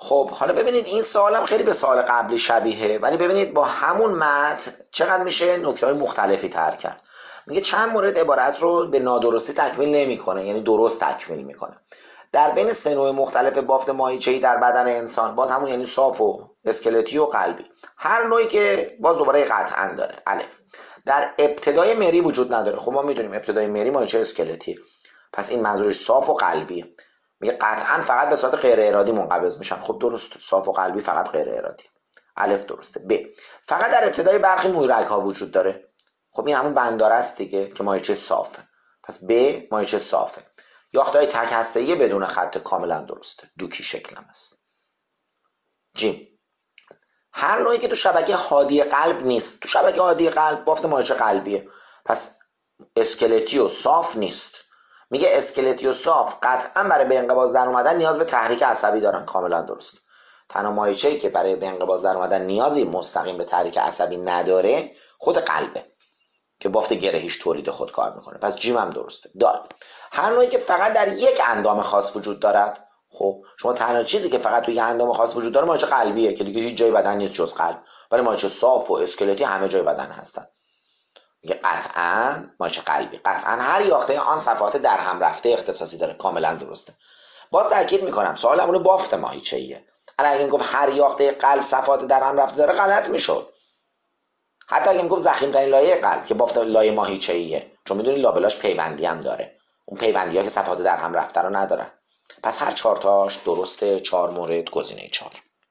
خب حالا ببینید این سوالم خیلی به سوال قبلی شبیه، ولی ببینید با همون متن چقدر میشه نکته‌های مختلفی تر کرد. میگه چند مورد عبارت رو به نادرستی تکمیل نمیکنه، یعنی درست تکمیل میکنه. در بین سه نوع مختلف بافت ماهیچه‌ای در بدن انسان، باز همون یعنی صاف و اسکلتی و قلبی، هر نوعی که باز دوباره قطعا داره. الف، در ابتدای مری وجود نداره. خب ما میدونیم ابتدای مری ماهیچه اسکلتیه، پس این منظورش صاف و قلبیه. میگه قطعا فقط به صورت غیر ارادی منقبض میشن. خب درست، صاف و قلبی فقط غیر ارادی. الف درسته. ب، فقط در ابتدای برخی مویرگ ها وجود داره. خب این همون بنداره است دیگه که ماهیچه صافه، پس ب ماهیچه صافه. یافتهای تک هسته‌ای بدون خط کاملا درسته، دوکی شکل هم است. جیم، هر نوعی که تو شبکه هادی قلب نیست. تو شبکه هادی قلب بافت ماهیچه قلبیه، پس اسکلتی و صاف نیست. میگه اسکلتی و صاف قطعا برای به انقباض در اومدن نیاز به تحریک عصبی دارن، کاملا درست. تنها ماهیچه‌ای که برای به انقباض در اومدن نیازی مستقیم به تحریک عصبی نداره خود قلبه که بافت گرهیش تولید خود کار میکنه، پس جیم هم درسته. دال، هر نوعی که فقط در یک اندام خاص وجود دارد. خب شما تنها چیزی که فقط توی یک اندام خاص وجود داره ماهیچه قلبیه که دیگه هیچ جای بدن نیست جز قلب، ولی ماهیچه صاف و اسکلتی همه جای بدن هستن. میگه قطعا ماهیچه قلبی، قطعا هر یاخته آن صفحات در هم رفته اختصاصی داره، کاملا درسته. باز تاکید میکنم سوالمون بافت ماهیچه‌ایه. اگه میگفت هر یاخته قلب صفحات در هم رفته داره غلط میشد. حتی اگه میگفت ضخیم ترین لایه قلب که بافت لایه ماهیچه‌ایه، چون میدونی لابلاش پیوندی هم داره، اون پیوندی ها که صفحات در هم رفته رو ندارن. پس هر چهار تاش درسته. 4 مورد گزینه 4.